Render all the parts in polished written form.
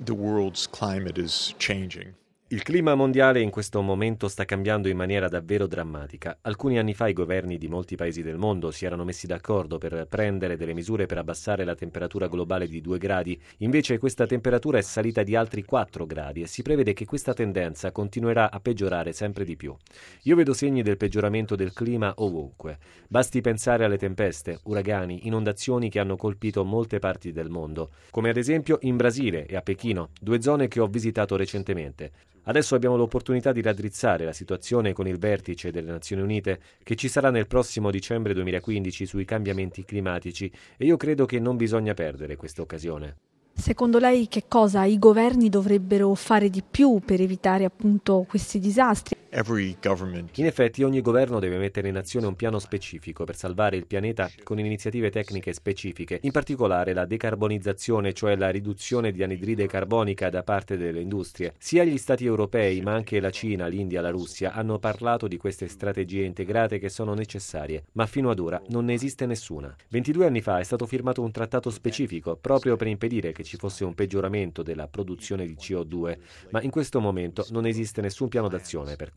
The world's climate is changing. Il clima mondiale in questo momento sta cambiando in maniera davvero drammatica. Alcuni anni fa i governi di molti paesi del mondo si erano messi d'accordo per prendere delle misure per abbassare la temperatura globale di 2 gradi, invece questa temperatura è salita di altri 4 gradi e si prevede che questa tendenza continuerà a peggiorare sempre di più. Io vedo segni del peggioramento del clima ovunque. Basti pensare alle tempeste, uragani, inondazioni che hanno colpito molte parti del mondo, come ad esempio in Brasile e a Pechino, 2 zone che ho visitato recentemente. Adesso abbiamo l'opportunità di raddrizzare la situazione con il vertice delle Nazioni Unite che ci sarà nel prossimo dicembre 2015 sui cambiamenti climatici e io credo che non bisogna perdere questa occasione. Secondo lei che cosa i governi dovrebbero fare di più per evitare appunto questi disastri? In effetti ogni governo deve mettere in azione un piano specifico per salvare il pianeta con iniziative tecniche specifiche, in particolare la decarbonizzazione, cioè la riduzione di anidride carbonica da parte delle industrie. Sia gli Stati europei ma anche la Cina, l'India, la Russia hanno parlato di queste strategie integrate che sono necessarie, ma fino ad ora non ne esiste nessuna. 22 anni fa è stato firmato un trattato specifico proprio per impedire che ci fosse un peggioramento della produzione di CO2, ma in questo momento non esiste nessun piano d'azione per questo.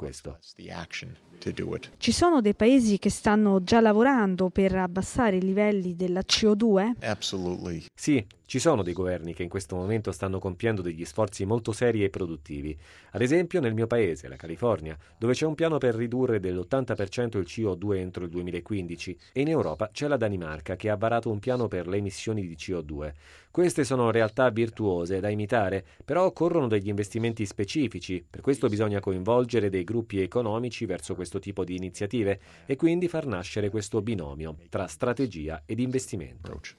Ci sono dei paesi che stanno già lavorando per abbassare i livelli della CO2? Sì, ci sono dei governi che in questo momento stanno compiendo degli sforzi molto seri e produttivi. Ad esempio nel mio paese, la California, dove c'è un piano per ridurre dell'80% il CO2 entro il 2015 e in Europa c'è la Danimarca che ha varato un piano per le emissioni di CO2. Queste sono realtà virtuose da imitare, però occorrono degli investimenti specifici, per questo bisogna coinvolgere dei gruppi economici verso questo tipo di iniziative e quindi far nascere questo binomio tra strategia ed investimento.